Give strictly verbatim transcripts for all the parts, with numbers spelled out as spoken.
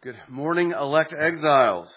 Good morning, elect exiles.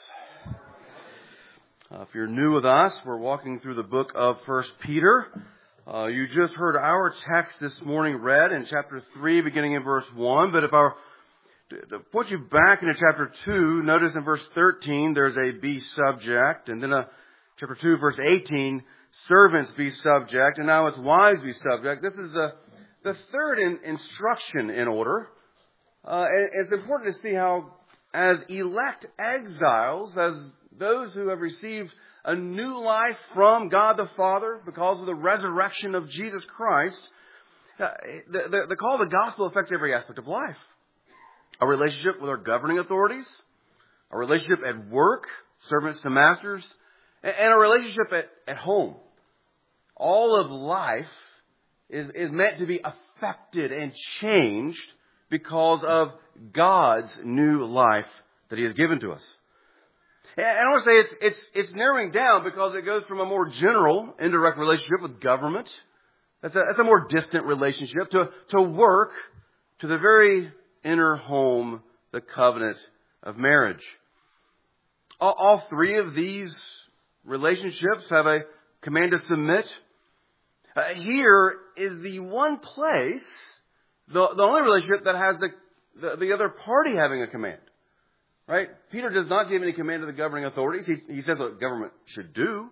Uh, if you're new with us, we're walking through the book of First Peter. Uh, you just heard our text this morning read in chapter three, beginning in verse one. But if I were to put you back into chapter two, notice in verse thirteen, there's a be subject. And then uh, chapter two, verse eighteen, servants be subject. And now it's wives be subject. This is the, the third in, instruction in order. Uh, and it's important to see how as elect exiles, as those who have received a new life from God the Father because of the resurrection of Jesus Christ, uh, the, the, the call of the gospel affects every aspect of life. Our relationship with our governing authorities, our relationship at work, servants to masters, and, and our relationship at, at home. All of life is, is meant to be affected and changed because of God's new life that He has given to us. And I want to say it's, it's, it's narrowing down because it goes from a more general, indirect relationship with government. That's a, that's a more distant relationship to, to work, to the very inner home, the covenant of marriage. All, all three of these relationships have a command to submit. Uh, here is the one place, the, the only relationship that has the The, the other party having a command, right? Peter does not give any command to the governing authorities. He, he says what government should do.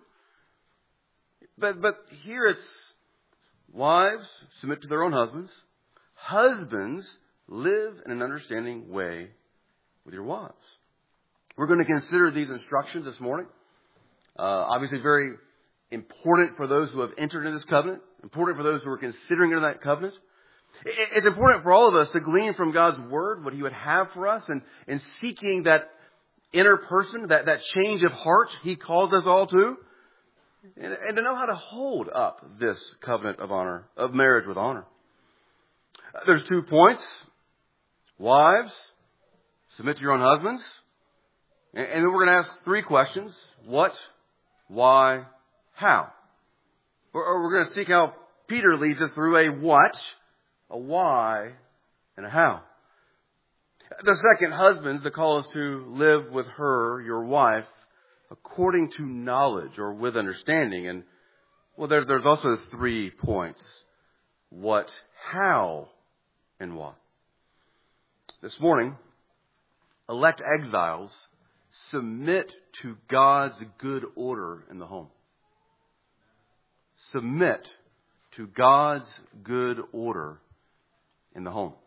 But, but here it's wives, submit to their own husbands. Husbands, live in an understanding way with your wives. We're going to consider these instructions this morning. Uh, obviously very important for those who have entered into this covenant. Important for those who are considering into that covenant. It's important for all of us to glean from God's Word what He would have for us and, and seeking that inner person, that, that change of heart He calls us all to, and, and to know how to hold up this covenant of honor, of marriage with honor. There's two points. Wives, submit to your own husbands. And, and then we're going to ask three questions. What, why, how? Or, or we're going to seek how Peter leads us through a what, a why, and a how. The second, husbands, the call is to live with her, your wife, according to knowledge or with understanding. And, well, there, there's also three points. What, how, and why. This morning, elect exiles submit to God's good order in the home. Submit to God's good order in the home.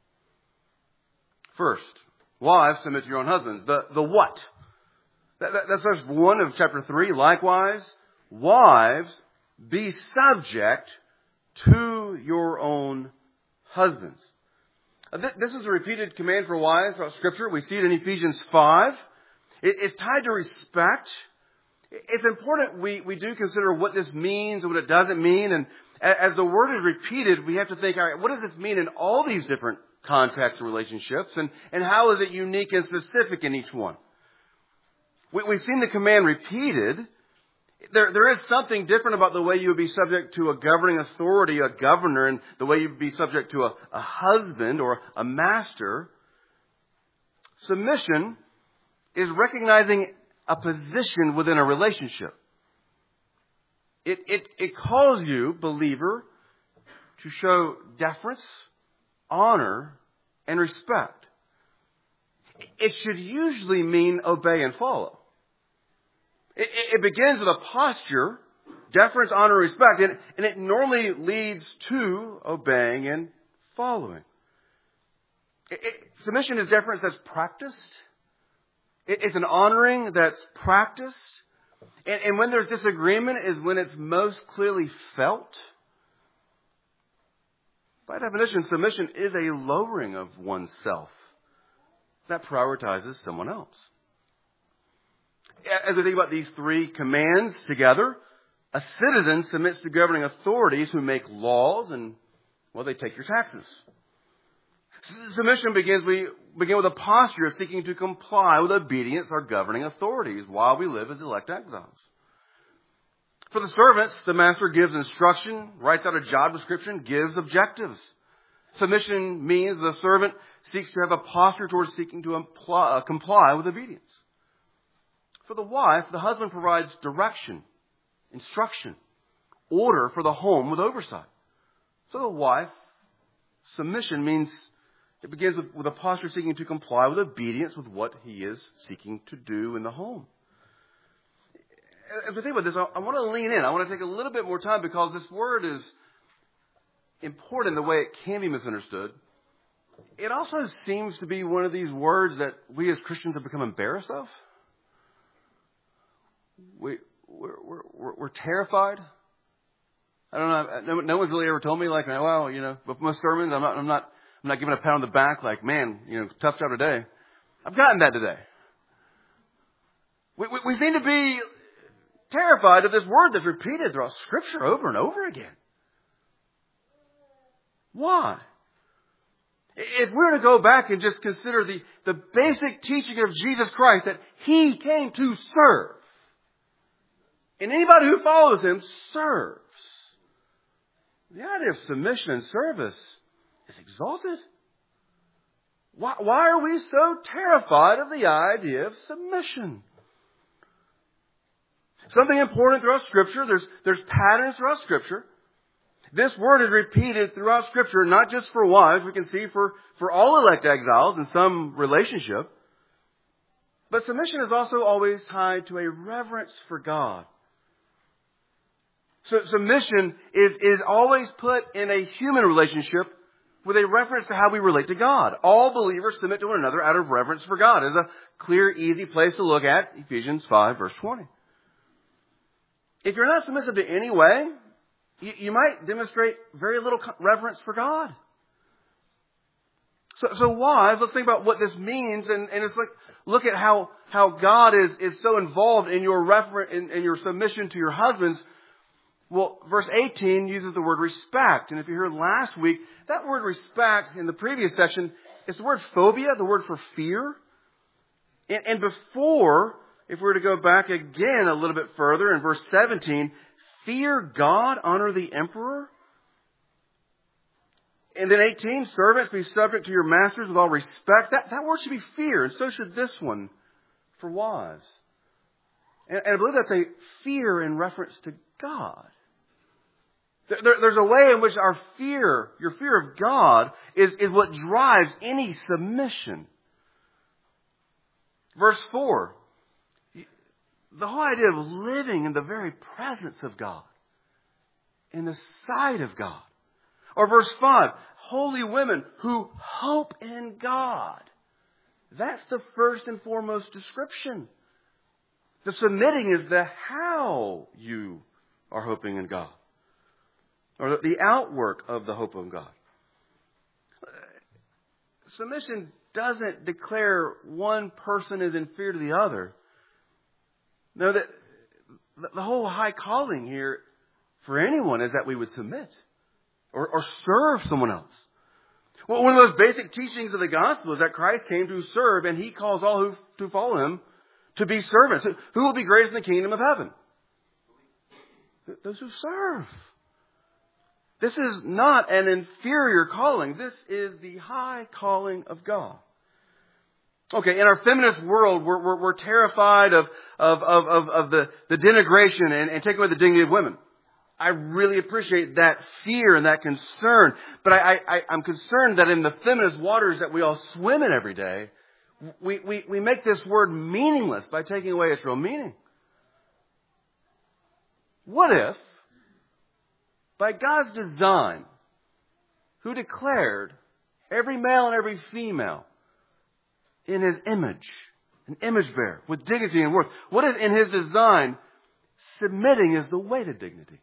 First, wives, submit to your own husbands. The, the what? That, that, that's verse one of chapter three. Likewise, wives, be subject to your own husbands. Uh, th- this is a repeated command for wives throughout Scripture. We see it in Ephesians five. It, it's tied to respect. It's important we, we do consider what this means and what it doesn't mean. And as the word is repeated, we have to think, all right, what does this mean in all these different contexts and relationships? And, and how is it unique and specific in each one? We, we've seen the command repeated. There, there is something different about the way you would be subject to a governing authority, a governor, and the way you would be subject to a, a husband or a master. Submission is recognizing a position within a relationship. It, it, it calls you, believer, to show deference, honor, and respect. It should usually mean obey and follow. It, it begins with a posture, deference, honor, and respect, and, and it normally leads to obeying and following. It, it, submission is deference that's practiced. It, it's an honoring that's practiced. And, and when there's disagreement is when it's most clearly felt. By definition, submission is a lowering of oneself that prioritizes someone else. As we think about these three commands together, a citizen submits to governing authorities who make laws and, well, they take your taxes. Submission begins, we begin with a posture of seeking to comply with obedience to our governing authorities while we live as elect exiles. For the servants, the master gives instruction, writes out a job description, gives objectives. Submission means the servant seeks to have a posture towards seeking to imply, uh, comply with obedience. For the wife, the husband provides direction, instruction, order for the home with oversight. So the wife, submission means it begins with, with a posture seeking to comply with obedience with what he is seeking to do in the home. As we think about this, I, I want to lean in. I want to take a little bit more time because this word is important in the way it can be misunderstood. It also seems to be one of these words that we as Christians have become embarrassed of. We, we're, we're, we're terrified. I don't know. No, no one's really ever told me like, well, you know, with most sermons, I'm not, I'm not, I'm not giving a pat on the back like, man, you know, tough job today. I've gotten that today. We, we, we seem to be terrified of this word that's repeated throughout Scripture over and over again. Why? If we were to go back and just consider the, the basic teaching of Jesus Christ, that He came to serve. And anybody who follows Him serves. The idea of submission and service is exalted. Why, why are we so terrified of the idea of submission? Something important throughout Scripture, there's, there's patterns throughout Scripture. This word is repeated throughout Scripture, not just for wives. We can see for, for all elect exiles in some relationship. But submission is also always tied to a reverence for God. So submission is, is always put in a human relationship with a reference to how we relate to God. All believers submit to one another out of reverence for God. It's a clear, easy place to look at Ephesians five, verse twenty. If you're not submissive to any way, you, you might demonstrate very little reverence for God. So, so wives, let's think about what this means, and, and it's like, look at how, how God is, is so involved in your refer- in, in your submission to your husbands. Well, verse eighteen uses the word respect. And if you heard last week, that word respect in the previous section is the word phobia, the word for fear. And, and before, if we were to go back again a little bit further in verse seventeen, fear God, honor the emperor. And then eighteen, servants, be subject to your masters with all respect. That, that word should be fear, and so should this one for wives. And, and I believe that's a fear in reference to God. There, there's a way in which our fear, your fear of God, is, is what drives any submission. Verse four, the whole idea of living in the very presence of God, in the sight of God. Or verse five, holy women who hope in God. That's the first and foremost description. The submitting is the how you are hoping in God. Or the outwork of the hope of God. Submission doesn't declare one person is inferior to the other. No, that the whole high calling here for anyone is that we would submit or, or serve someone else. Well, one of those basic teachings of the gospel is that Christ came to serve, and He calls all who to follow Him to be servants. Who will be greatest in the kingdom of heaven? Those who serve. This is not an inferior calling. This is the high calling of God. Okay, in our feminist world, we're, we're, we're terrified of, of, of, of, of the, the denigration and, and taking away the dignity of women. I really appreciate that fear and that concern. But I, I, I'm concerned that in the feminist waters that we all swim in every day, we, we, we make this word meaningless by taking away its real meaning. What if, by God's design, who declared every male and every female in His image, an image bearer with dignity and worth, what if in His design, submitting is the way to dignity?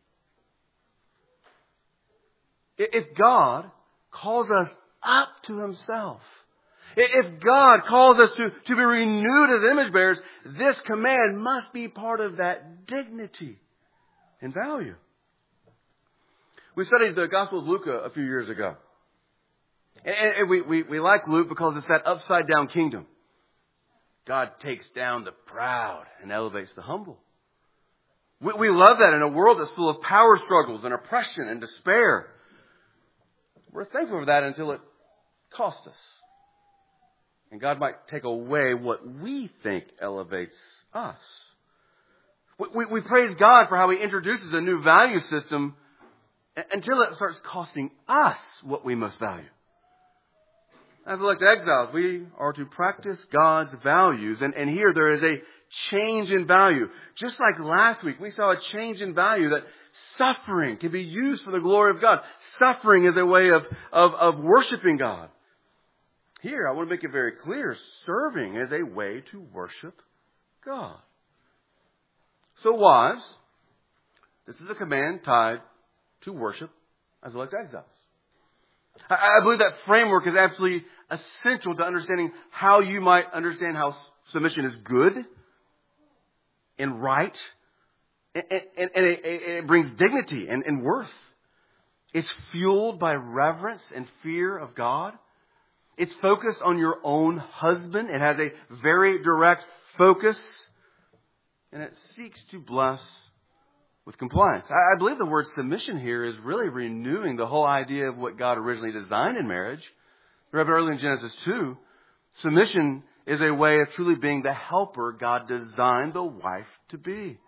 If God calls us up to Himself, if God calls us to, to be renewed as image bearers, this command must be part of that dignity and value. We studied the Gospel of Luke a, a few years ago. And, and we, we, we like Luke because it's that upside down kingdom. God takes down the proud and elevates the humble. We, we love that in a world that's full of power struggles and oppression and despair. We're thankful for that until it costs us. And God might take away what we think elevates us. We, we, we praise God for how He introduces a new value system until it starts costing us what we most value. As elect exiles, we are to practice God's values. And, and here there is a change in value. Just like last week, we saw a change in value that suffering can be used for the glory of God. Suffering is a way of, of, of worshiping God. Here, I want to make it very clear, serving is a way to worship God. So wives, this is a command tied to worship as elect exiles. I, I believe that framework is absolutely essential to understanding how you might understand how submission is good and right, and, and, and it, it brings dignity and, and worth. It's fueled by reverence and fear of God. It's focused on your own husband. It has a very direct focus. And it seeks to bless with compliance. I, I believe the word submission here is really renewing the whole idea of what God originally designed in marriage. Remember early in Genesis two, submission is a way of truly being the helper God designed the wife to be.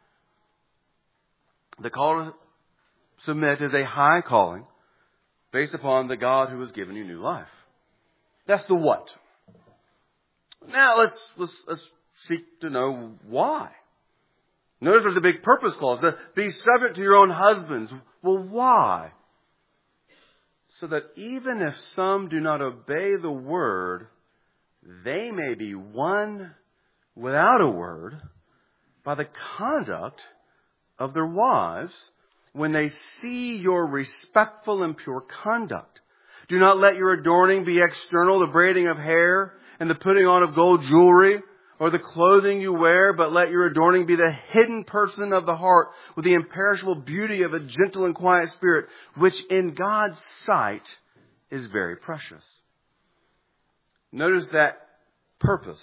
The call to submit is a high calling based upon the God who has given you new life. That's the what. Now let's, let's, let's seek to know why. Notice there's a big purpose clause. To be subject to your own husbands. Well, why? So that even if some do not obey the word, they may be won without a word by the conduct of their wives when they see your respectful and pure conduct. Do not let your adorning be external, the braiding of hair and the putting on of gold jewelry or the clothing you wear, but let your adorning be the hidden person of the heart with the imperishable beauty of a gentle and quiet spirit, which in God's sight is very precious. Notice that purpose.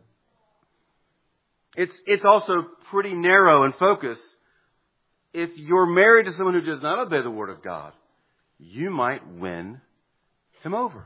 It's, it's also pretty narrow in focus. If you're married to someone who does not obey the Word of God, you might win him over.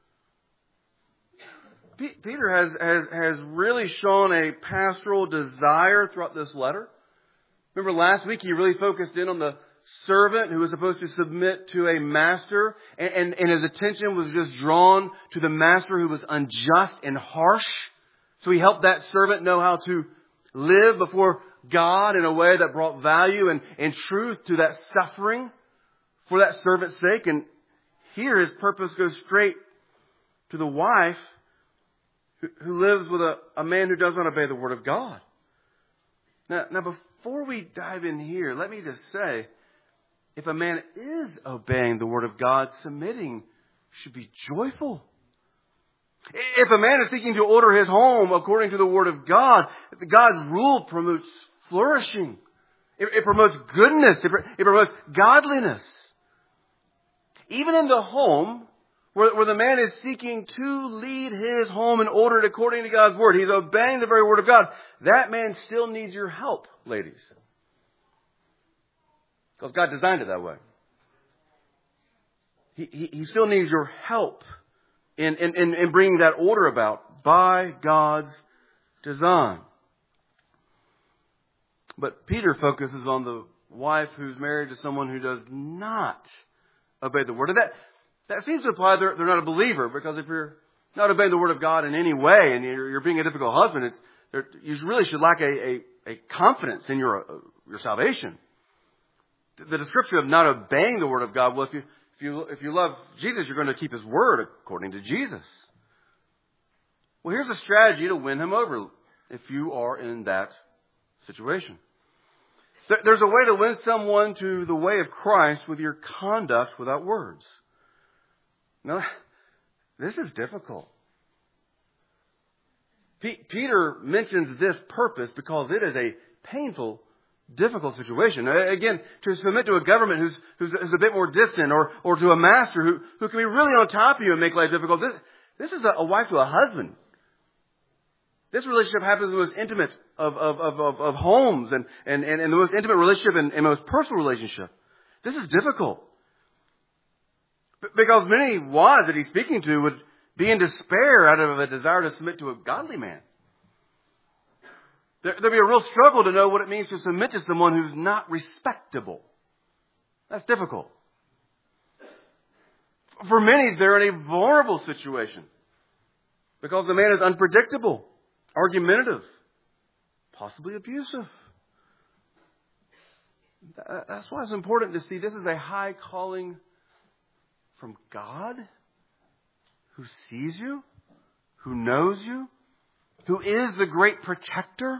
P- Peter has, has, has really shown a pastoral desire throughout this letter. Remember last week he really focused in on the servant who was supposed to submit to a master, and, and, and his attention was just drawn to the master who was unjust and harsh. So he helped that servant know how to live before God in a way that brought value and, and truth to that suffering for that servant's sake. And here his purpose goes straight to the wife who, who lives with a, a man who does not obey the Word of God. Now, now, before we dive in here, let me just say, if a man is obeying the Word of God, submitting should be joyful. If a man is seeking to order his home according to the Word of God, God's rule promotes flourishing. It, it promotes goodness. It, it promotes godliness. Even in the home, where, where the man is seeking to lead his home and order it according to God's Word, he's obeying the very Word of God, that man still needs your help, ladies. Because God designed it that way. He, he, he still needs your help in, in, in, in bringing that order about by God's design. But Peter focuses on the wife who's married to someone who does not obey the Word. And that, that seems to imply they're, they're not a believer, because if you're not obeying the Word of God in any way and you're, you're being a difficult husband, it's, you really should lack a, a, a confidence in your, uh, your salvation. The description of not obeying the Word of God, well, if you, if you, if you love Jesus, you're going to keep His Word according to Jesus. Well, here's a strategy to win him over if you are in that situation. There's a way to win someone to the way of Christ with your conduct without words. Now, this is difficult. P- Peter mentions this purpose because it is a painful, difficult situation. Again, to submit to a government who's, who's, who's a bit more distant, or, or to a master who, who can be really on top of you and make life difficult. This, this is a, a wife to a husband. This relationship happens in the most intimate of, of, of, of, of homes and, and, and, and the most intimate relationship and, and most personal relationship. This is difficult. Because many wives that he's speaking to would be in despair out of a desire to submit to a godly man. There, there'd be a real struggle to know what it means to submit to someone who's not respectable. That's difficult. For many, they're in a vulnerable situation because the man is unpredictable, argumentative, possibly abusive. That's why it's important to see this is a high calling from God, who sees you, who knows you, who is the great protector.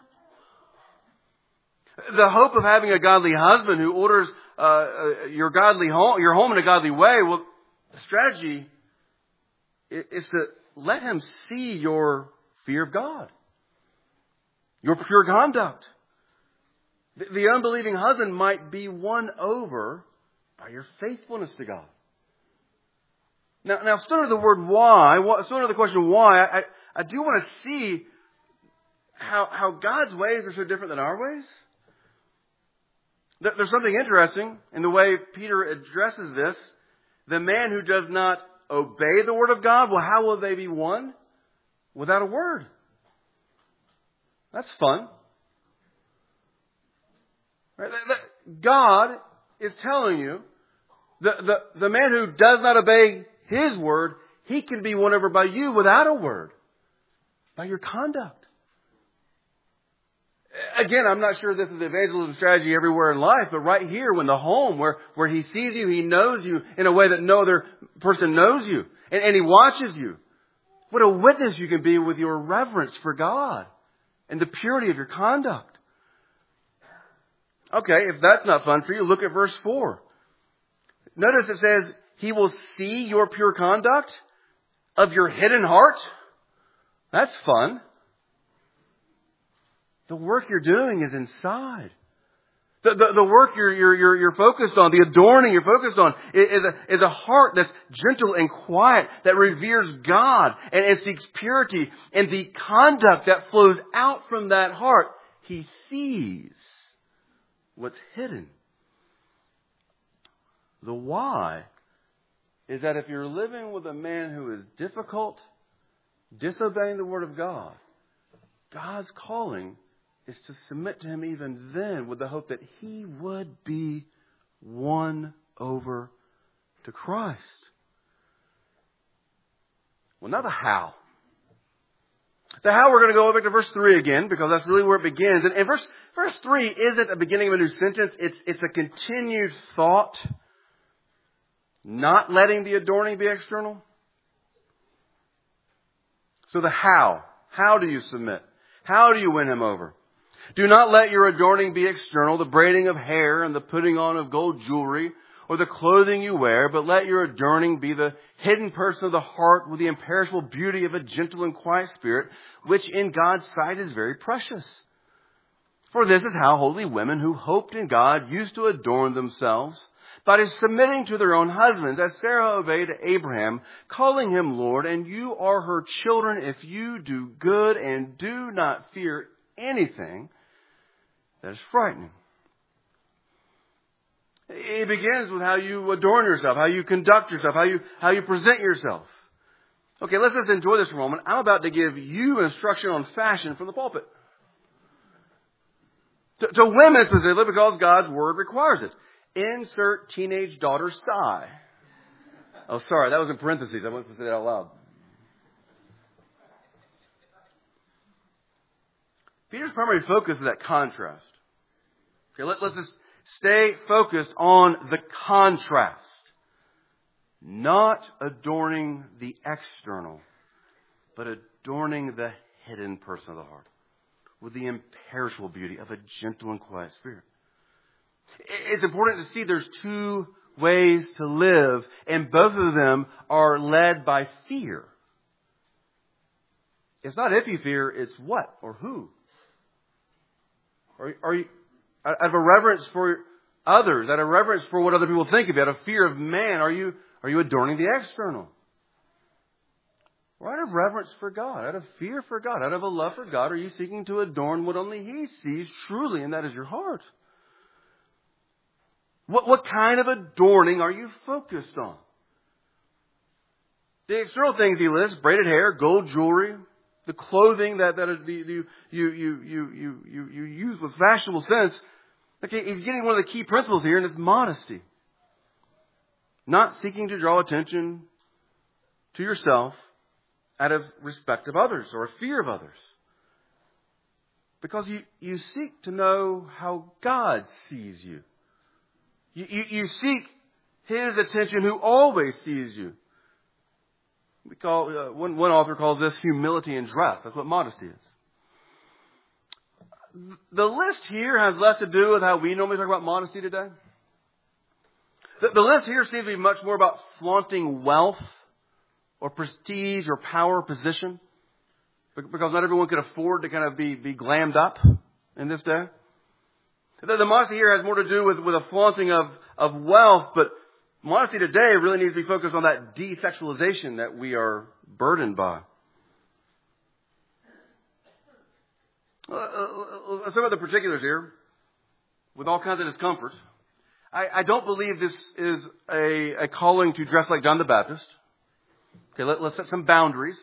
The hope of having a godly husband who orders uh, your godly home, your home in a godly way. Well, the strategy is to let him see your fear of God, your pure conduct. The, the unbelieving husband might be won over by your faithfulness to God. Now, now, still under the word why, still under the question why, I, I, I do want to see how, how God's ways are so different than our ways. There, there's something interesting in the way Peter addresses this. The man who does not obey the word of God, well, how will they be won? Without a word. That's fun. Right? God is telling you the, the, the man who does not obey His word, he can be won over by you without a word. By your conduct. Again, I'm not sure this is the evangelism strategy everywhere in life, but right here, when the home, where, where he sees you, he knows you in a way that no other person knows you. And, and he watches you. What a witness you can be with your reverence for God and the purity of your conduct. Okay, if that's not fun for you, look at verse four. Notice it says, He will see your pure conduct of your hidden heart. That's fun. The work you're doing is inside. The, the, the work you're, you're, you're, you're focused on, the adorning you're focused on, is a, is a heart that's gentle and quiet, that reveres God and, and seeks purity. And the conduct that flows out from that heart, He sees what's hidden. The why is that if you're living with a man who is difficult, disobeying the Word of God, God's calling is to submit to him even then with the hope that he would be won over to Christ. Well, now the how. The how, we're going to go back to verse three again, because that's really where it begins. And, and verse, verse three isn't the beginning of a new sentence. It's, it's a continued thought. Not letting the adorning be external. So the how. How do you submit? How do you win him over? Do not let your adorning be external, the braiding of hair and the putting on of gold jewelry, or the clothing you wear, but let your adorning be the hidden person of the heart with the imperishable beauty of a gentle and quiet spirit, which in God's sight is very precious. For this is how holy women who hoped in God used to adorn themselves, by submitting to their own husbands, as Sarah obeyed Abraham, calling him Lord, and you are her children if you do good and do not fear anything that is frightening. It begins with how you adorn yourself, how you conduct yourself, how you, how you present yourself. Okay, let's just enjoy this for a moment. I'm about to give you instruction on fashion from the pulpit. To, to women specifically, because God's Word requires it. Insert teenage daughter sigh. Oh, sorry, that was in parentheses. I wasn't supposed to say that out loud. Peter's primary focus is that contrast. Okay, let, let's just stay focused on the contrast. Not adorning the external, but adorning the hidden person of the heart with the imperishable beauty of a gentle and quiet spirit. It's important to see there's two ways to live, and both of them are led by fear. It's not if you fear, it's what or who. Are, are you, out of a reverence for others, out of reverence for what other people think of you, out of fear of man, are you, are you adorning the external? Or out of reverence for God, out of fear for God, out of a love for God, are you seeking to adorn what only He sees truly, and that is your heart? What, what kind of adorning are you focused on? The external things he lists, braided hair, gold jewelry, the clothing that, that the, the, you, you, you, you, you, you use with fashionable sense. Okay, he's getting one of the key principles here, and it's modesty. Not seeking to draw attention to yourself out of respect of others or fear of others. Because you, you seek to know how God sees you. You, you. you seek His attention who always sees you. We call uh, one, one author calls this humility in dress. That's what modesty is. The list here has less to do with how we normally talk about modesty today. The, the list here seems to be much more about flaunting wealth or prestige or power or position. Because not everyone could afford to kind of be, be glammed up in this day. The, the modesty here has more to do with, with a flaunting of, of wealth, but modesty today really needs to be focused on that desexualization that we are burdened by. Let's talk about the particulars here, with all kinds of discomfort. I, I don't believe this is a, a calling to dress like John the Baptist. Okay, let, let's set some boundaries.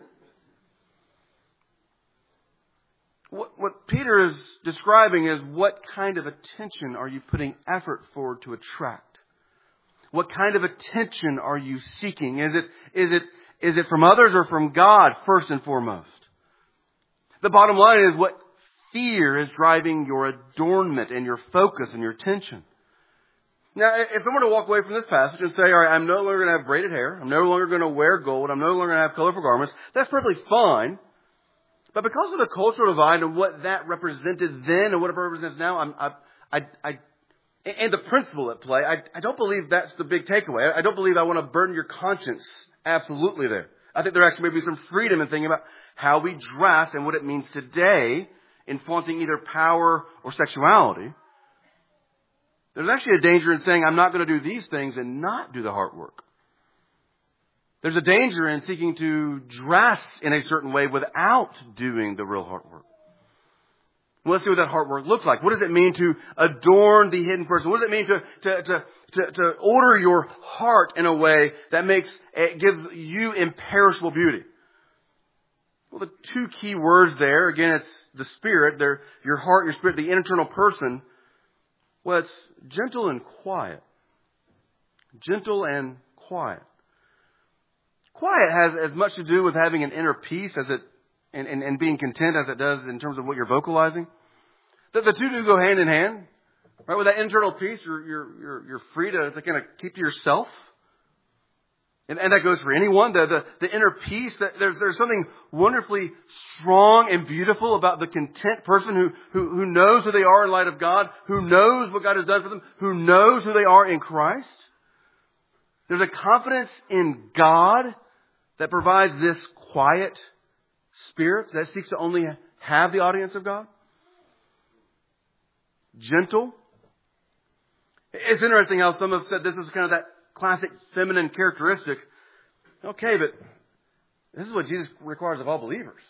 What, what Peter is describing is what kind of attention are you putting effort forward to attract? What kind of attention are you seeking? Is it, is it, is it from others or from God first and foremost? The bottom line is what fear is driving your adornment and your focus and your attention. Now, if I were to walk away from this passage and say, all right, I'm no longer going to have braided hair. I'm no longer going to wear gold. I'm no longer going to have colorful garments. That's perfectly fine. But because of the cultural divide and what that represented then and what it represents now, I'm, I, I, I, and the principle at play, I, I don't believe that's the big takeaway. I don't believe I want to burden your conscience absolutely there. I think there actually may be some freedom in thinking about how we dress and what it means today in flaunting either power or sexuality. There's actually a danger in saying I'm not going to do these things and not do the heart work. There's a danger in seeking to dress in a certain way without doing the real heart work. Well, let's see what that heart work looks like. What does it mean to adorn the hidden person? What does it mean to, to, to, to, to order your heart in a way that makes, it gives you imperishable beauty? Well, the two key words there, again, it's the spirit, they're your heart, your spirit, the internal person. Well, it's gentle and quiet. Gentle and quiet. Quiet has as much to do with having an inner peace as it and, and, and being content as it does in terms of what you're vocalizing. The, the two do go hand in hand. Right? With that internal peace, you're you're you're, you're free to, to kind of keep to yourself. And, and that goes for anyone. The, the, the inner peace, that there's there's something wonderfully strong and beautiful about the content person who, who, who knows who they are in light of God, who knows what God has done for them, who knows who they are in Christ. There's a confidence in God that provides this quiet spirit that seeks to only have the audience of God. Gentle. It's interesting how some have said this is kind of that classic feminine characteristic. Okay, but this is what Jesus requires of all believers.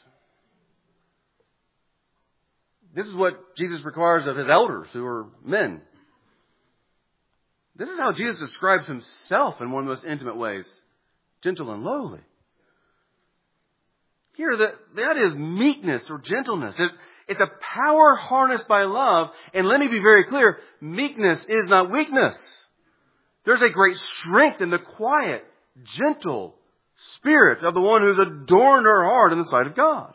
This is what Jesus requires of His elders who are men. This is how Jesus describes Himself in one of the most intimate ways. Gentle and lowly. Here, the, the idea is meekness or gentleness. It, it's a power harnessed by love. And let me be very clear, meekness is not weakness. There's a great strength in the quiet, gentle spirit of the one who's adorned her heart in the sight of God.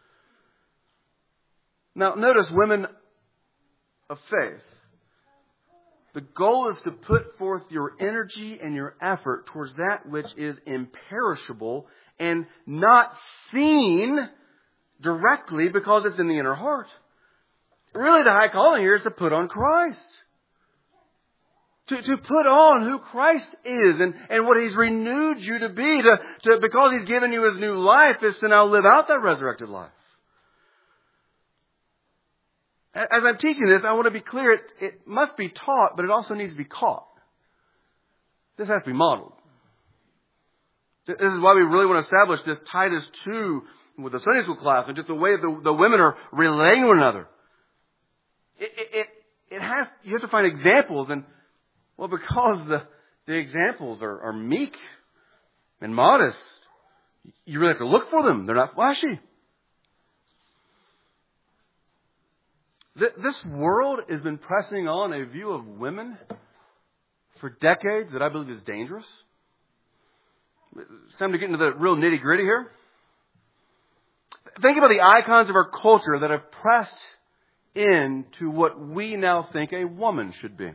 Now, notice women of faith. The goal is to put forth your energy and your effort towards that which is imperishable and not seen directly because it's in the inner heart. Really, the high calling here is to put on Christ. To, to put on who Christ is and, and what He's renewed you to be. To, to, because He's given you His new life is to now live out that resurrected life. As I'm teaching this, I want to be clear, it, it must be taught, but it also needs to be caught. This has to be modeled. This is why we really want to establish this Titus two with the Sunday school class and just the way the, the women are relating to one another. It, it, it has, you have to find examples, and well, because the, the examples are, are meek and modest. You really have to look for them. They're not flashy. This world has been pressing on a view of women for decades that I believe is dangerous. It's time to get into the real nitty gritty here. Think about the icons of our culture that have pressed into what we now think a woman should be.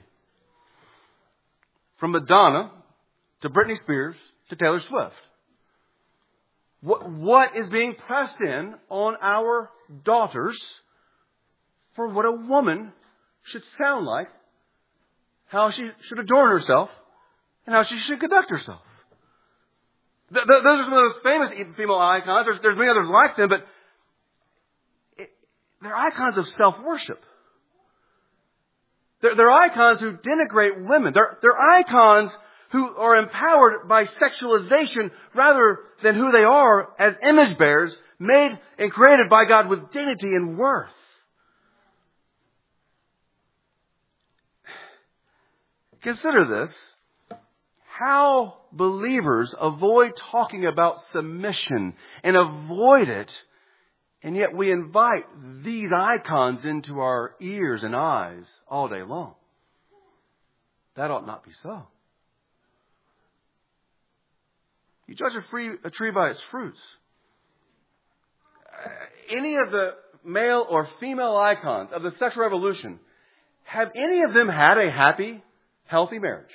From Madonna to Britney Spears to Taylor Swift. What, what is being pressed in on our daughters for what a woman should sound like, how she should adorn herself, and how she should conduct herself. Th- th- those are some of those famous female icons. There's, there's many others like them, but it, they're icons of self-worship. They're, they're icons who denigrate women. They're, they're icons who are empowered by sexualization rather than who they are as image bearers made and created by God with dignity and worth. Consider this, how believers avoid talking about submission and avoid it, and yet we invite these icons into our ears and eyes all day long. That ought not be so. You judge a, free, a tree by its fruits. Any of the male or female icons of the sexual revolution, have any of them had a happy, healthy marriage?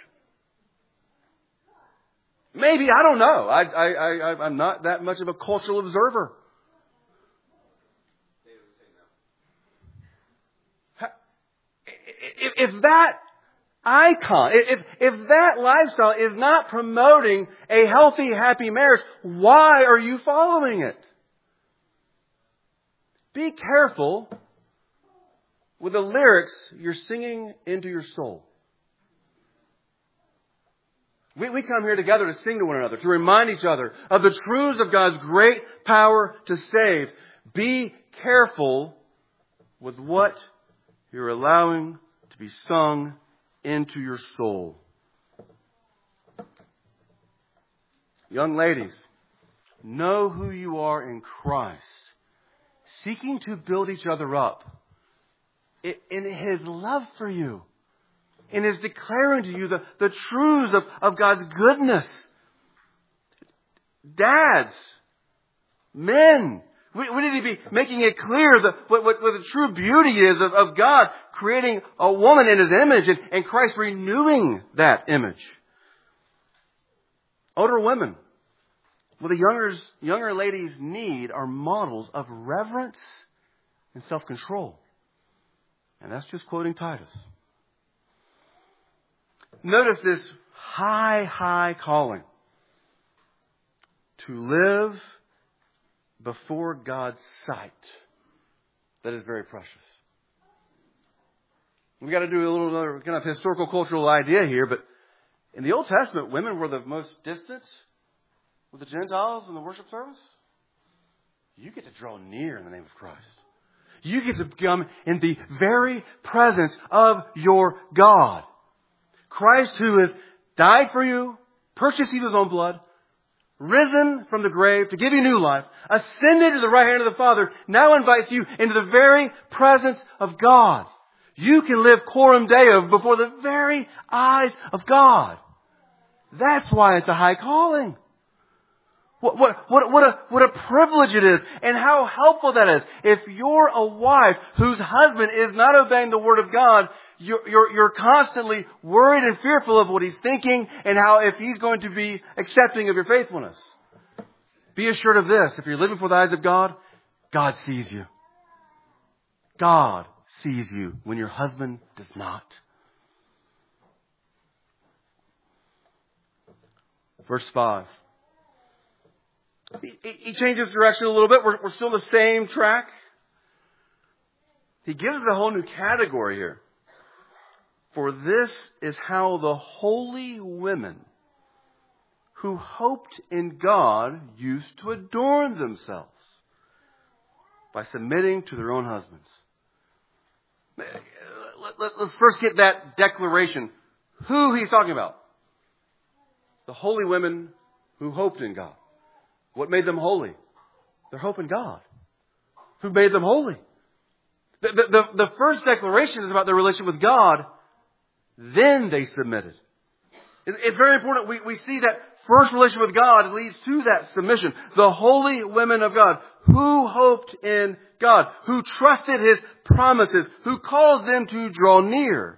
Maybe, I don't know. I, I, I, I'm not that much of a cultural observer. If, if that icon, if, if that lifestyle is not promoting a healthy, happy marriage, why are you following it? Be careful with the lyrics you're singing into your soul. We, we come here together to sing to one another, to remind each other of the truths of God's great power to save. Be careful with what you're allowing to be sung into your soul. Young ladies, know who you are in Christ, seeking to build each other up in His love for you. And is declaring to you the, the truths of, of God's goodness. Dads, men, we, we need to be making it clear the, what, what, what the true beauty is of, of God creating a woman in His image and, and Christ renewing that image. Older women, what the younger, younger ladies need are models of reverence and self-control. And that's just quoting Titus. Notice this high, high calling to live before God's sight. That is very precious. We've got to do a little another kind of historical cultural idea here, but in the Old Testament, women were the most distant with the Gentiles in the worship service. You get to draw near in the name of Christ. You get to come in the very presence of your God. Christ, who has died for you, purchased you with His own blood, risen from the grave to give you new life, ascended to the right hand of the Father, now invites you into the very presence of God. You can live coram Deo before the very eyes of God. That's why it's a high calling. What, what, what, what, a, what a privilege it is, and how helpful that is. If you're a wife whose husband is not obeying the Word of God, You're, you're, you're constantly worried and fearful of what he's thinking and how if he's going to be accepting of your faithfulness. Be assured of this. If you're living for the eyes of God, God sees you. God sees you when your husband does not. Verse five. He, he changes direction a little bit. We're, we're still on the same track. He gives us a whole new category here. For this is how the holy women who hoped in God used to adorn themselves, by submitting to their own husbands. Let's first get that declaration. Who he's talking about. The holy women who hoped in God. What made them holy? Their hope in God. Who made them holy? The, the, the, the first declaration is about their relationship with God. Then they submitted. It, it's very important. We, we see that first relationship with God leads to that submission. The holy women of God who hoped in God, who trusted His promises, who calls them to draw near.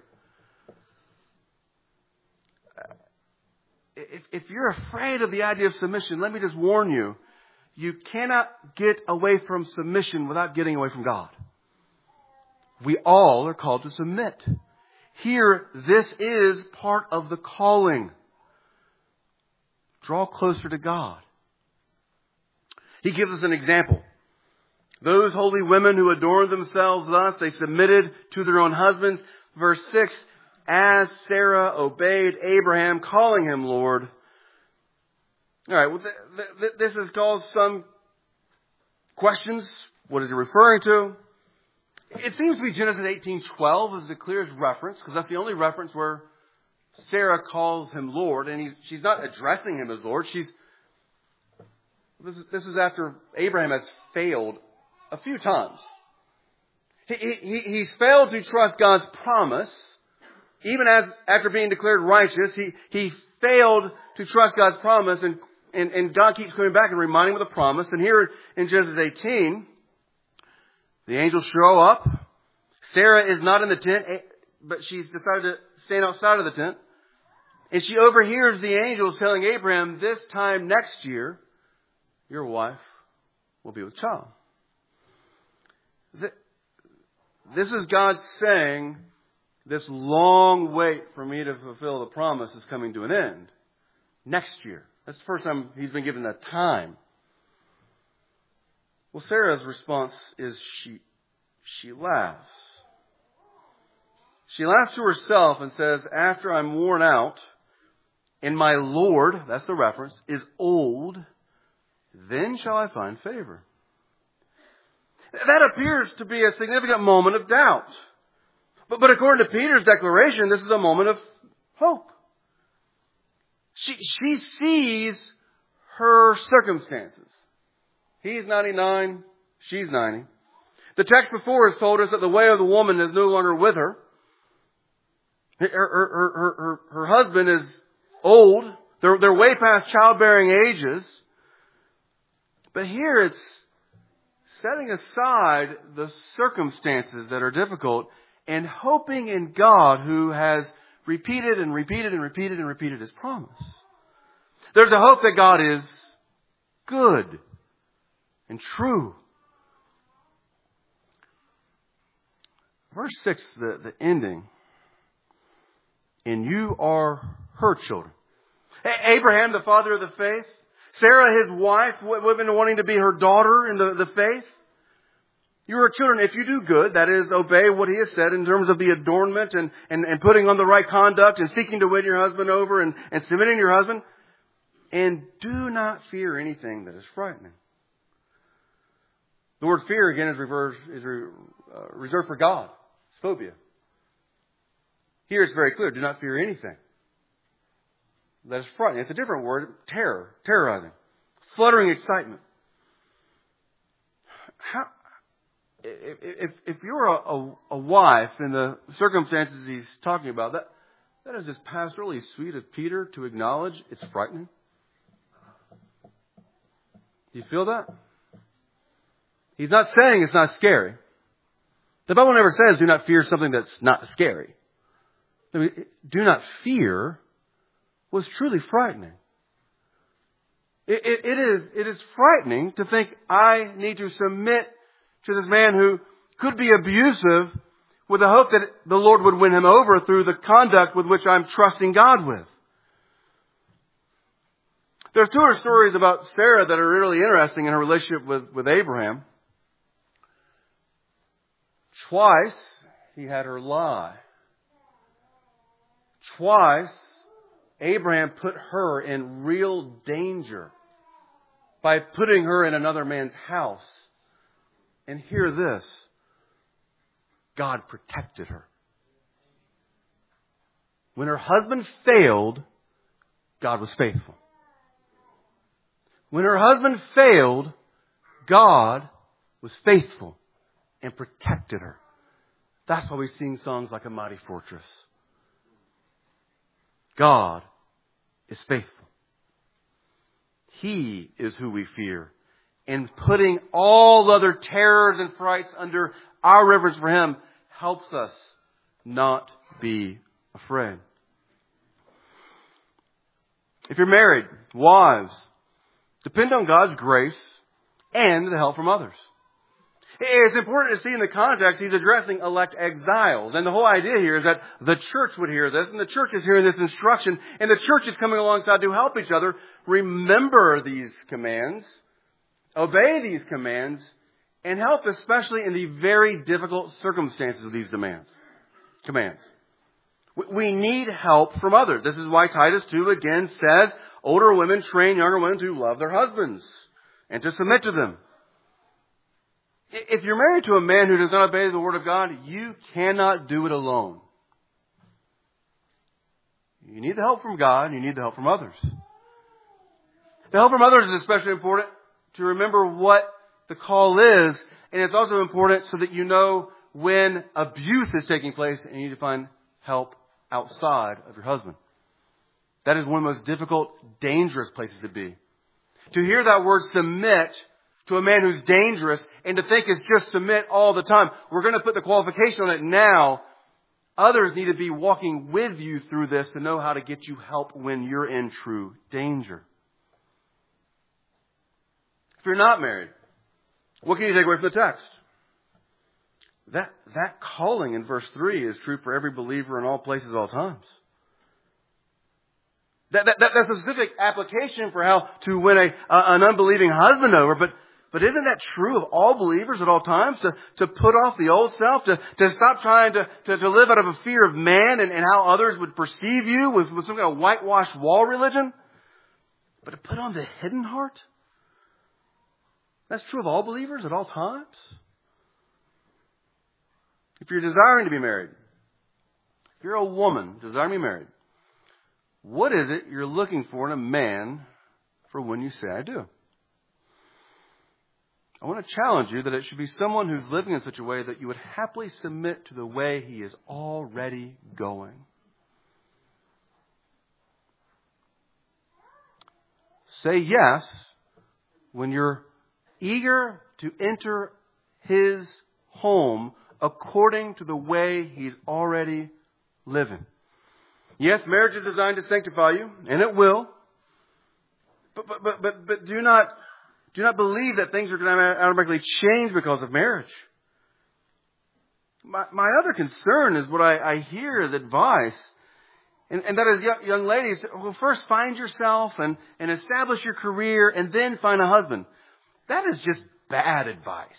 If, if you're afraid of the idea of submission, let me just warn you, you cannot get away from submission without getting away from God. We all are called to submit. Here, this is part of the calling. Draw closer to God. He gives us an example. Those holy women who adorned themselves thus, they submitted to their own husbands. Verse six, as Sarah obeyed Abraham, calling him Lord. All right, well, th- th- this has caused some questions. What is he referring to? It seems to be Genesis eighteen twelve is the clearest reference, because that's the only reference where Sarah calls him Lord, and he's, she's not addressing him as Lord. She's this is, this is after Abraham has failed a few times. He, he, he's failed to trust God's promise. Even as after being declared righteous, he, he failed to trust God's promise, and, and, and God keeps coming back and reminding him of the promise. And here in Genesis eighteen, the angels show up. Sarah is not in the tent, but she's decided to stand outside of the tent. And she overhears the angels telling Abraham, this time next year, your wife will be with child. This is God saying, this long wait for me to fulfill the promise is coming to an end. Next year. That's the first time he's been given that time. Well, Sarah's response is she, she laughs. She laughs to herself and says, after I'm worn out and my Lord, that's the reference, is old, then shall I find favor. That appears to be a significant moment of doubt. But, but according to Peter's declaration, this is a moment of hope. She, she sees her circumstances. He's ninety-nine, she's ninety. The text before has told us that the way of the woman is no longer with her. Her, her, her, her, her, her husband is old. They're, they're way past childbearing ages. But here it's setting aside the circumstances that are difficult and hoping in God who has repeated and repeated and repeated and repeated His promise. There's a hope that God is good and true. Verse six, the, the ending. And you are her children. Abraham, the father of the faith. Sarah, his wife, would been wanting to be her daughter in the, the faith. You are children if you do good, that is, obey what He has said in terms of the adornment and, and, and putting on the right conduct and seeking to win your husband over and, and submitting to your husband. And do not fear anything that is frightening. The word fear, again, is, reversed, is re, uh, reserved for God. It's phobia. Here it's very clear. Do not fear anything that is frightening. It's a different word. Terror. Terrorizing. Fluttering excitement. How, if, if, if you're a, a, a wife in the circumstances he's talking about, that, that is just pastorally sweet of Peter to acknowledge it's frightening. Do you feel that? He's not saying it's not scary. The Bible never says do not fear something that's not scary. I mean, do not fear was truly frightening. It, it, it is, it is frightening to think I need to submit to this man who could be abusive with the hope that the Lord would win him over through the conduct with which I'm trusting God with. There's two other stories about Sarah that are really interesting in her relationship with, with Abraham. Twice he had her lie. Twice Abraham put her in real danger by putting her in another man's house. And hear this. God protected her. When her husband failed, God was faithful. When her husband failed, God was faithful and protected her. That's why we sing songs like A Mighty Fortress. God is faithful. He is who we fear. And putting all other terrors and frights under our reverence for Him helps us not be afraid. If you're married, wives, depend on God's grace and the help from others. It's important to see in the context He's addressing elect exiles. And the whole idea here is that the church would hear this, and the church is hearing this instruction, and the church is coming alongside to help each other remember these commands, obey these commands, and help especially in the very difficult circumstances of these demands, commands. We need help from others. This is why Titus two again says, older women train younger women to love their husbands and to submit to them. If you're married to a man who does not obey the Word of God, you cannot do it alone. You need the help from God, and you need the help from others. The help from others is especially important to remember what the call is, and it's also important so that you know when abuse is taking place and you need to find help outside of your husband. That is one of the most difficult, dangerous places to be. To hear that word submit to a man who's dangerous and to think it's just submit all the time. We're going to put the qualification on it now. Others need to be walking with you through this to know how to get you help when you're in true danger. If you're not married, what can you take away from the text? That, that calling in verse three is true for every believer in all places, all times. That, that, that's a specific application for how to win a, a, an unbelieving husband over, but But isn't that true of all believers at all times? To, to put off the old self, to, to stop trying to, to, to live out of a fear of man and, and how others would perceive you with, with some kind of whitewashed wall religion? But to put on the hidden heart? That's true of all believers at all times? If you're desiring to be married, if you're a woman desiring to be married, what is it you're looking for in a man for when you say I do? I want to challenge you that it should be someone who's living in such a way that you would happily submit to the way he is already going. Say yes when you're eager to enter his home according to the way he's already living. Yes, marriage is designed to sanctify you, and it will. But but but but, but do not Do not believe that things are going to automatically change because of marriage. My, my other concern is what I, I hear as advice, and, and that is young, young ladies, well, first find yourself and, and establish your career and then find a husband. That is just bad advice.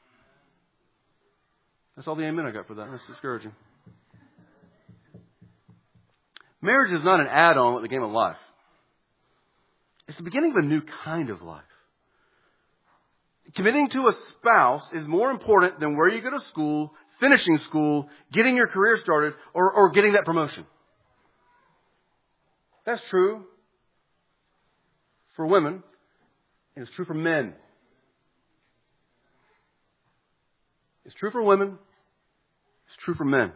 That's all the amen I got for that. That's discouraging. Marriage is not an add-on with the game of life. It's the beginning of a new kind of life. Committing to a spouse is more important than where you go to school, finishing school, getting your career started, or, or getting that promotion. That's true for women, and it's true for men. It's true for women. It's true for men.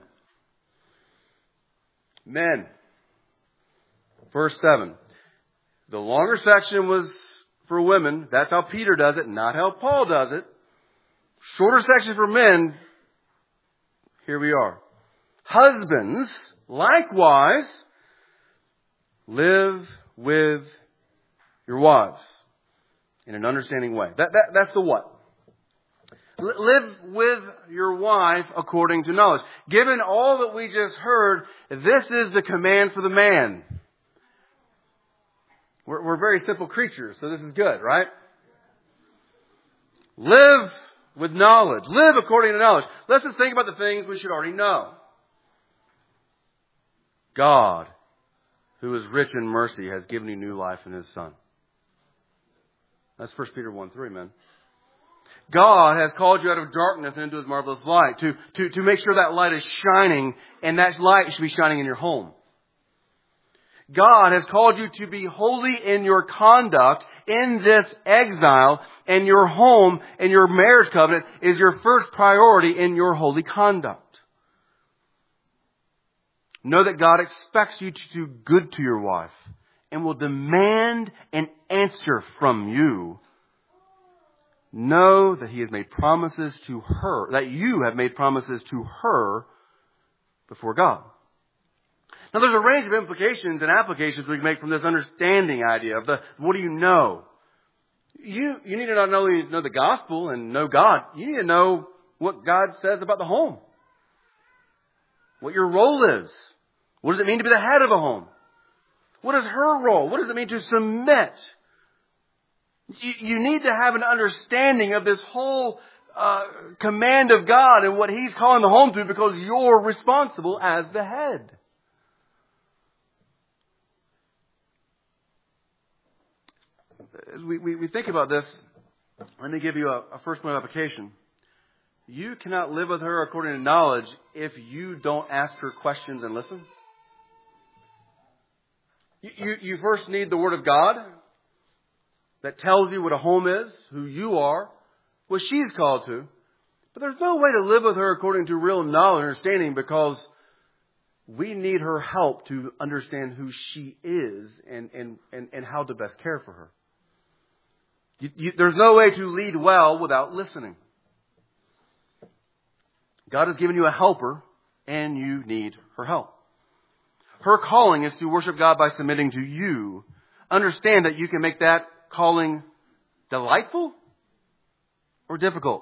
Men. Verse seven. The longer section was for women. That's how Peter does it, not how Paul does it. Shorter section for men. Here we are. Husbands, likewise, live with your wives in an understanding way. That, that, that's the what? Live with your wife according to knowledge. Given all that we just heard, this is the command for the man. We're, we're very simple creatures, so this is good, right? Live with knowledge. Live according to knowledge. Let's just think about the things we should already know. God, who is rich in mercy, has given you new life in His Son. That's First Peter one three, man. God has called you out of darkness and into His marvelous light to, to, to make sure that light is shining, and that light should be shining in your home. God has called you to be holy in your conduct in this exile, and your home and your marriage covenant is your first priority in your holy conduct. Know that God expects you to do good to your wife and will demand an answer from you. Know that He has made promises to her, that you have made promises to her before God. Now there's a range of implications and applications we can make from this understanding idea of the, what do you know? You, you need to not only know the gospel and know God, you need to know what God says about the home. What your role is. What does it mean to be the head of a home? What is her role? What does it mean to submit? You, you need to have an understanding of this whole uh, command of God and what He's calling the home to, because you're responsible as the head. As we, we, we think about this, let me give you a, a first point of application. You cannot live with her according to knowledge if you don't ask her questions and listen. You, you, you first need the Word of God that tells you what a home is, who you are, what she's called to. But there's no way to live with her according to real knowledge and understanding, because we need her help to understand who she is and, and, and, and how to best care for her. You, you, there's no way to lead well without listening. God has given you a helper, and you need her help. Her calling is to worship God by submitting to you. Understand that you can make that calling delightful or difficult.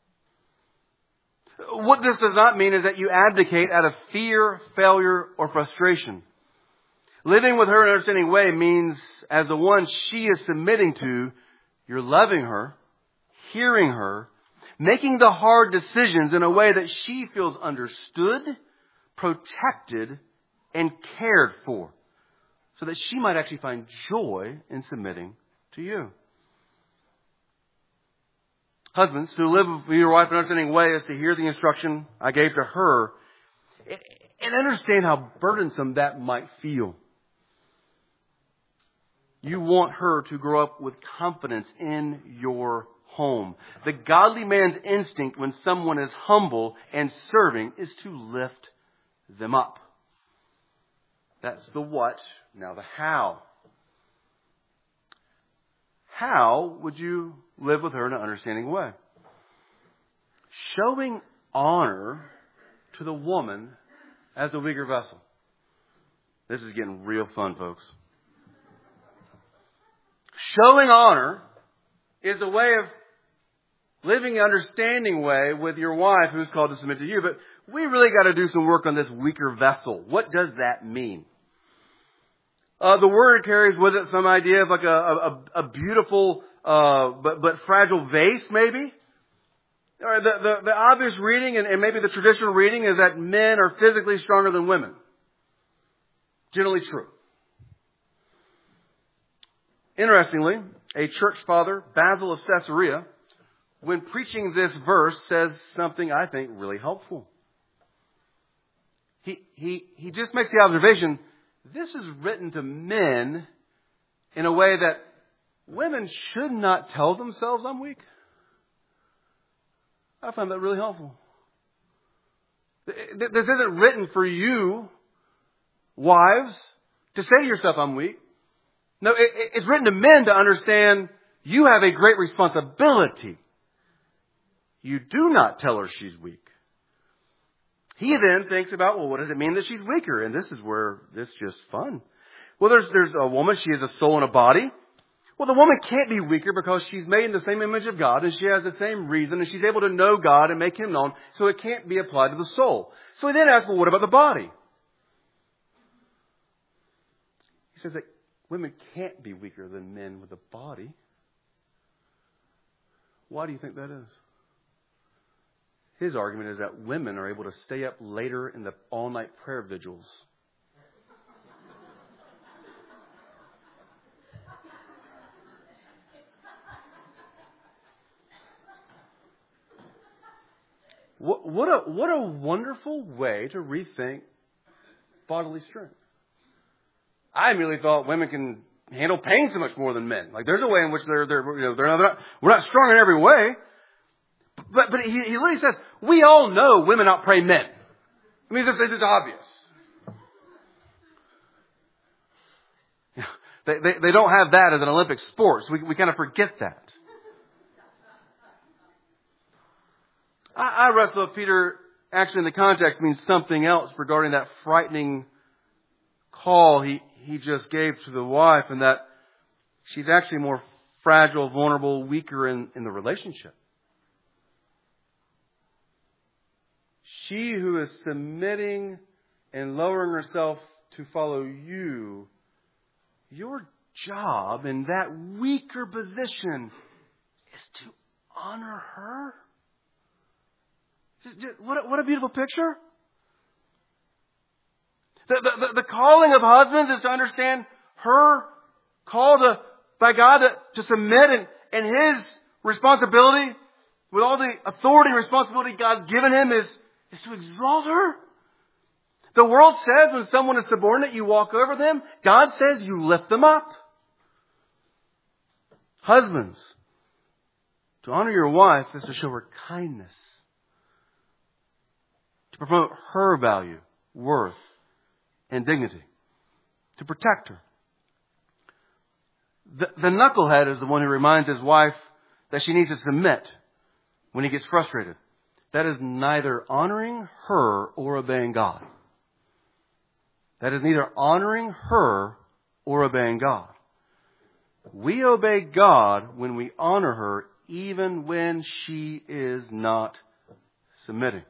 What this does not mean is that you abdicate out of fear, failure, or frustration. Living with her in an understanding way means, as the one she is submitting to, you're loving her, hearing her, making the hard decisions in a way that she feels understood, protected, and cared for, so that she might actually find joy in submitting to you. Husbands, to live with your wife in an understanding way is to hear the instruction I gave to her and understand how burdensome that might feel. You want her to grow up with confidence in your home. The godly man's instinct when someone is humble and serving is to lift them up. That's the what. Now the how. How would you live with her in an understanding way? Showing honor to the woman as a weaker vessel. This is getting real fun, folks. Showing honor is a way of living an understanding way with your wife who's called to submit to you. But we really got to do some work on this weaker vessel. What does that mean? Uh, the word carries with it some idea of like a, a, a beautiful uh, but, but fragile vase, maybe. Or the, the, the obvious reading and, and maybe the traditional reading is that men are physically stronger than women. Generally true. Interestingly, a church father, Basil of Caesarea, when preaching this verse, says something I think really helpful. He, he, he just makes the observation, this is written to men in a way that women should not tell themselves I'm weak. I find that really helpful. This isn't written for you, wives, to say to yourself I'm weak. No, it's written to men to understand you have a great responsibility. You do not tell her she's weak. He then thinks about, well, what does it mean that she's weaker? And this is where this is just fun. Well, there's there's a woman, she has a soul and a body. Well, the woman can't be weaker because she's made in the same image of God and she has the same reason and she's able to know God and make Him known, so it can't be applied to the soul. So he then asks, well, what about the body? He says that women can't be weaker than men with a body. Why do you think that is? His argument is that women are able to stay up later in the all-night prayer vigils. What, what a what a wonderful way to rethink bodily strength. I immediately thought women can handle pain so much more than men. Like there's a way in which they're, they're you know, they're not, they're not, we're not strong in every way. But, but he, he literally says, we all know women outpray men. I mean, this, this is obvious. They, they, they don't have that as an Olympic sport, so we, we kind of forget that. I, I wrestle with Peter, actually in the context, means something else regarding that frightening call he, he just gave to the wife, and that she's actually more fragile, vulnerable, weaker in, in the relationship. She who is submitting and lowering herself to follow you, your job in that weaker position is to honor her. What a, what a beautiful picture. The, the, the calling of husbands is to understand her call to, by God to, to submit and, and his responsibility with all the authority and responsibility God's given him is, is to exalt her. The world says when someone is subordinate, you walk over them. God says you lift them up. Husbands, to honor your wife is to show her kindness, to promote her value, worth, and dignity, to protect her. The, the knucklehead is the one who reminds his wife that she needs to submit when he gets frustrated. That is neither honoring her or obeying God. That is neither honoring her or obeying God. We obey God when we honor her, even when she is not submitting.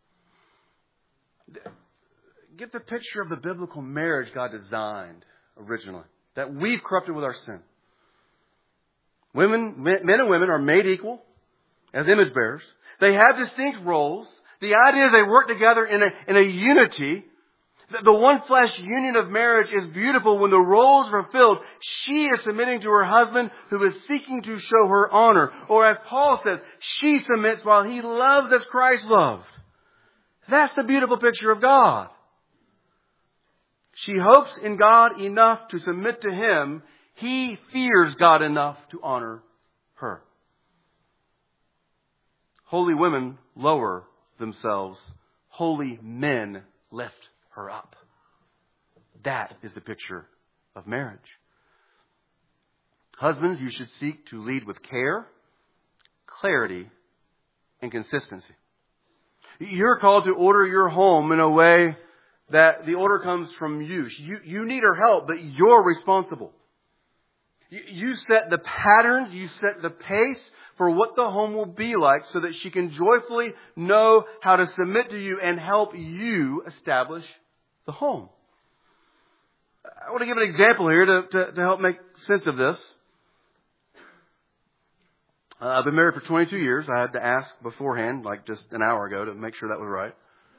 Get the picture of the biblical marriage God designed originally, that we've corrupted with our sin. Women, men and women are made equal as image bearers. They have distinct roles. The idea is they work together in a, in a unity. The, the one flesh union of marriage is beautiful when the roles are fulfilled. She is submitting to her husband who is seeking to show her honor. Or as Paul says, she submits while he loves as Christ loved. That's the beautiful picture of God. She hopes in God enough to submit to him. He fears God enough to honor her. Holy women lower themselves. Holy men lift her up. That is the picture of marriage. Husbands, you should seek to lead with care, clarity, and consistency. You're called to order your home in a way that the order comes from you. You, you need her help, but you're responsible. You, you set the patterns, you set the pace for what the home will be like so that she can joyfully know how to submit to you and help you establish the home. I want to give an example here to, to, to help make sense of this. Uh, I've been married for twenty-two years. I had to ask beforehand, like just an hour ago, to make sure that was right.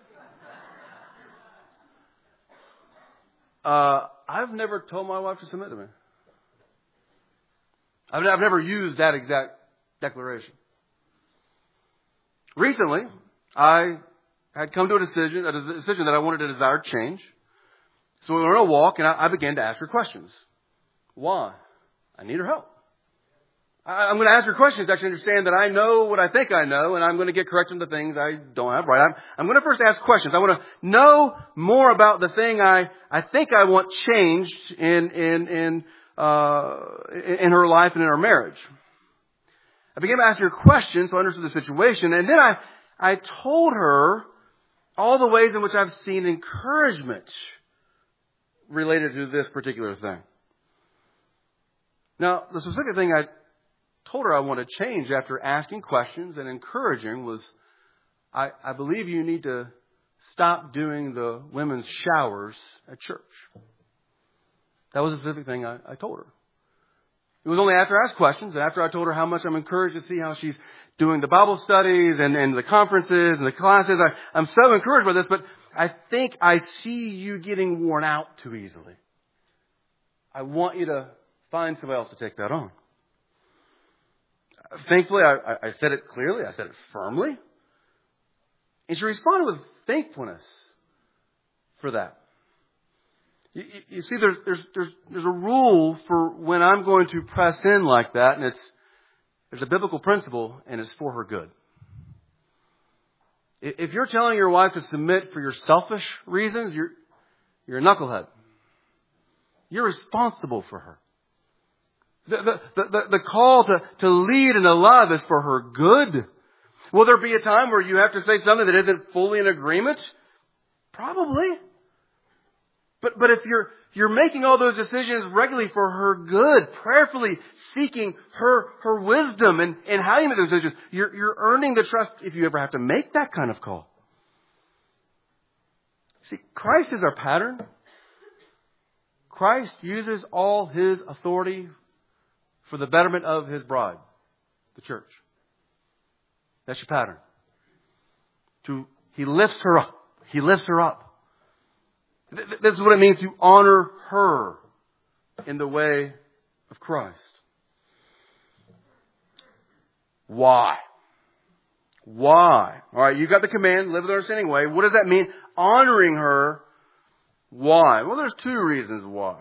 Uh, I've never told my wife to submit to me. I've, I've never used that exact declaration. Recently, I had come to a decision, a decision that I wanted a desired change. So we went on a walk, and I, I began to ask her questions. Why? I need her help. I, I'm going to ask her questions to actually understand that I know what I think I know, and I'm going to get corrected on the things I don't have right. I'm, I'm going to first ask questions. I want to know more about the thing I, I think I want changed in in in uh, in her life and in our marriage. I began to ask her questions so I understood the situation, and then I I told her all the ways in which I've seen encouragement related to this particular thing. Now, the specific thing I told her I want to change after asking questions and encouraging was, I, I believe you need to stop doing the women's showers at church. That was the specific thing I, I told her. It was only after I asked questions and after I told her how much I'm encouraged to see how she's doing the Bible studies and, and the conferences and the classes. I, I'm so encouraged by this, but I think I see you getting worn out too easily. I want you to find somebody else to take that on. Thankfully, I, I said it clearly. I said it firmly. And she responded with thankfulness for that. You, you see, there's, there's, there's, there's a rule for when I'm going to press in like that, and it's, there's a biblical principle, and it's for her good. If you're telling your wife to submit for your selfish reasons, you're, you're a knucklehead. You're responsible for her. The, the, the, the call to, to lead and to love is for her good. Will there be a time where you have to say something that isn't fully in agreement? Probably. But, but if you're, you're making all those decisions regularly for her good, prayerfully seeking her, her wisdom and, and how you make those decisions, you're, you're earning the trust if you ever have to make that kind of call. See, Christ is our pattern. Christ uses all His authority for the betterment of His bride, the church. That's your pattern. To, He lifts her up. He lifts her up. This is what it means to honor her in the way of Christ. Why? Why? All right, you got the command, live with an understanding way. What does that mean? Honoring her. Why? Well, there's two reasons why.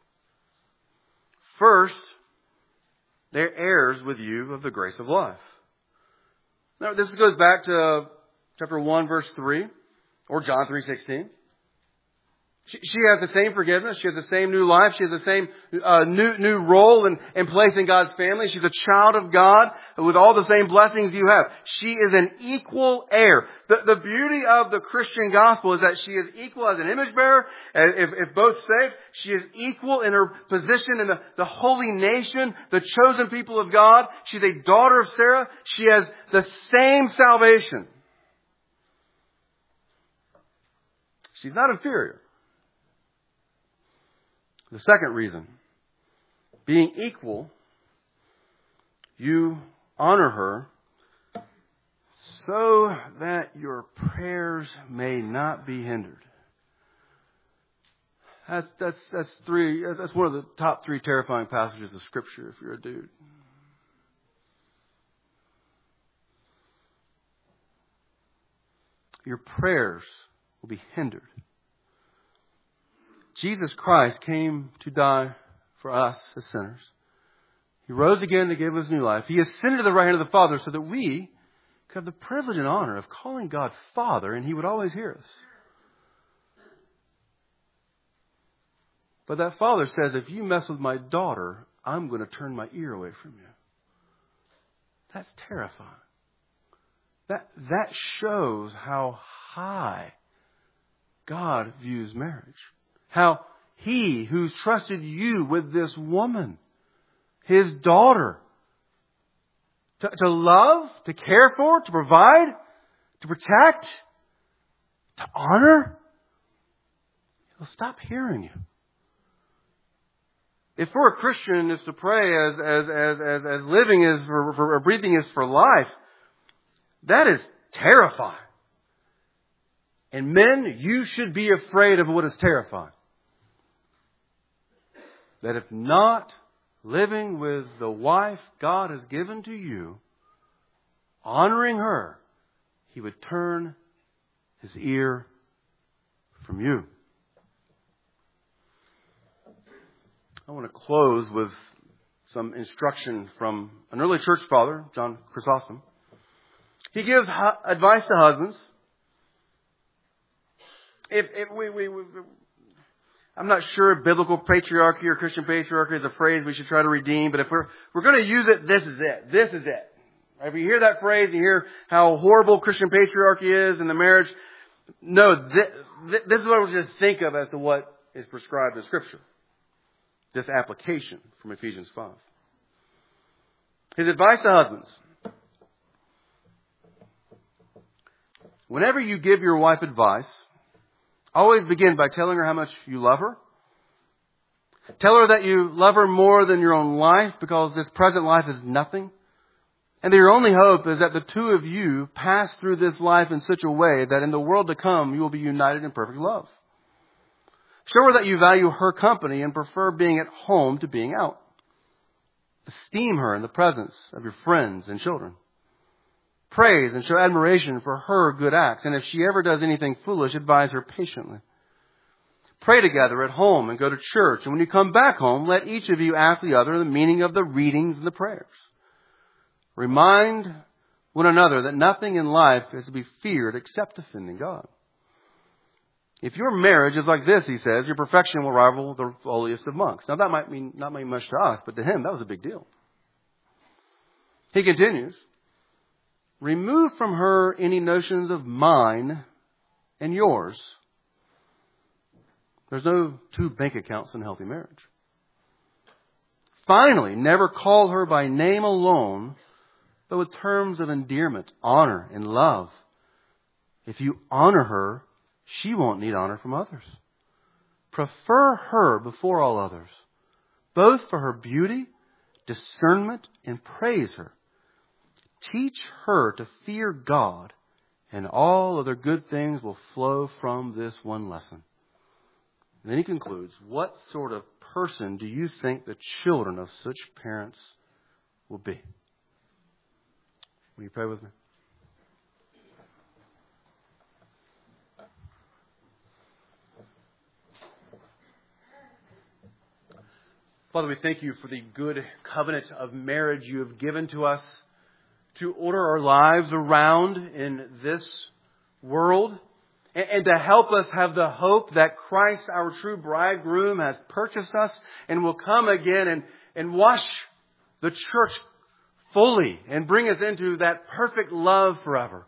First, they're heirs with you of the grace of life. Now, this goes back to chapter one, verse three, or John three sixteen. She, she has the same forgiveness. She has the same new life. She has the same uh, new new role and, and place in God's family. She's a child of God with all the same blessings you have. She is an equal heir. The, the beauty of the Christian gospel is that she is equal as an image bearer. If, if both saved, she is equal in her position in the, the holy nation, the chosen people of God. She's a daughter of Sarah. She has the same salvation. She's not inferior. The second reason, being equal, you honor her so that your prayers may not be hindered. That's, that's, that's three, that's one of the top three terrifying passages of Scripture if you're a dude. Your prayers will be hindered. Jesus Christ came to die for us as sinners. He rose again to give us new life. He ascended to the right hand of the Father so that we could have the privilege and honor of calling God Father, and He would always hear us. But that Father says, if you mess with my daughter, I'm going to turn my ear away from you. That's terrifying. That, that shows how high God views marriage. How He who's trusted you with this woman, His daughter, to, to love, to care for, to provide, to protect, to honor, He'll stop hearing you. If for a Christian is to pray as as as as, as living is for, for or breathing is for life, that is terrifying. And men, you should be afraid of what is terrifying. That if not living with the wife God has given to you, honoring her, He would turn His ear from you. I want to close with some instruction from an early church father, John Chrysostom. He gives hu- advice to husbands. If, if we, we, we, I'm not sure if biblical patriarchy or Christian patriarchy is a phrase we should try to redeem, but if we're we're going to use it, this is it. This is it. If you hear that phrase, you hear how horrible Christian patriarchy is in the marriage. No, this, this is what I want you to think of as to what is prescribed in Scripture. This application from Ephesians five. His advice to husbands. Whenever you give your wife advice, always begin by telling her how much you love her. Tell her that you love her more than your own life because this present life is nothing. And that your only hope is that the two of you pass through this life in such a way that in the world to come you will be united in perfect love. Show her that you value her company and prefer being at home to being out. Esteem her in the presence of your friends and children. Praise and show admiration for her good acts. And if she ever does anything foolish, advise her patiently. Pray together at home and go to church. And when you come back home, let each of you ask the other the meaning of the readings and the prayers. Remind one another that nothing in life is to be feared except offending God. If your marriage is like this, he says, your perfection will rival the holiest of monks. Now that might mean not mean much to us, but to him that was a big deal. He continues, remove from her any notions of mine and yours. There's no two bank accounts in a healthy marriage. Finally, never call her by name alone, but with terms of endearment, honor, and love. If you honor her, she won't need honor from others. Prefer her before all others, both for her beauty, discernment, and praise her. Teach her to fear God, and all other good things will flow from this one lesson. And then he concludes, what sort of person do you think the children of such parents will be? Will you pray with me? Father, we thank you for the good covenant of marriage you have given to us to order our lives around in this world and to help us have the hope that Christ, our true bridegroom, has purchased us and will come again and, and wash the church fully and bring us into that perfect love forever.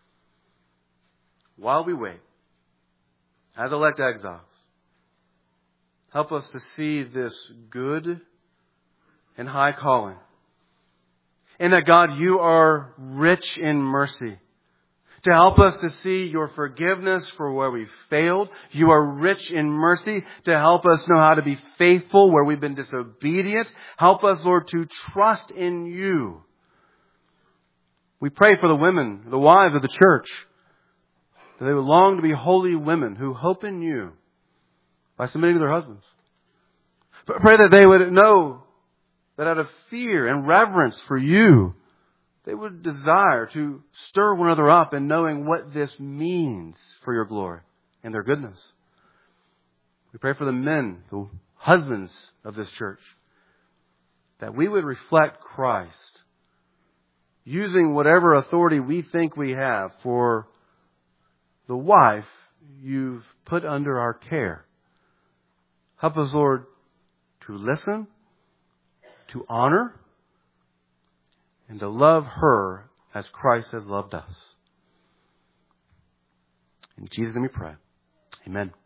While we wait, as elect exiles, help us to see this good and high calling. And that, God, you are rich in mercy. To help us to see your forgiveness for where we've failed. You are rich in mercy to help us know how to be faithful where we've been disobedient. Help us, Lord, to trust in you. We pray for the women, the wives of the church, that they would long to be holy women who hope in you by submitting to their husbands. But pray that they would know that out of fear and reverence for you, they would desire to stir one another up in knowing what this means for your glory and their goodness. We pray for the men, the husbands of this church, that we would reflect Christ, using whatever authority we think we have for the wife you've put under our care. Help us, Lord, to listen, to honor, and to love her as Christ has loved us. In Jesus' name we pray. Amen.